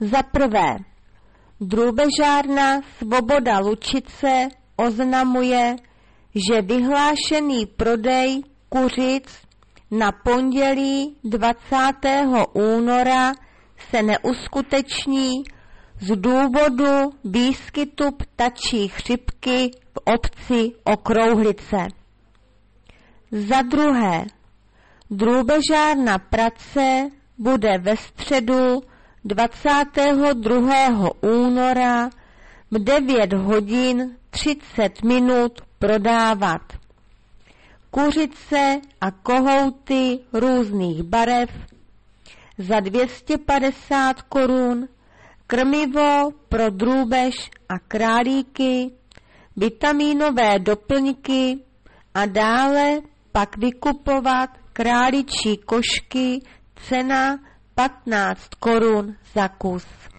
Za prvé, drůbežárna Svoboda Lučice oznamuje, že vyhlášený prodej kuřic na pondělí 20. února se neuskuteční z důvodu výskytu ptačí chřipky v obci Okrouhlice. Za druhé, drůbežárna Prace bude ve středu 22. února v 9 hodin 30 minut prodávat kuřice a kohouty různých barev za 250 korun, krmivo pro drůbež a králíky, vitamínové doplňky a dále pak vykupovat králičí košky, cena 15 korun za kus.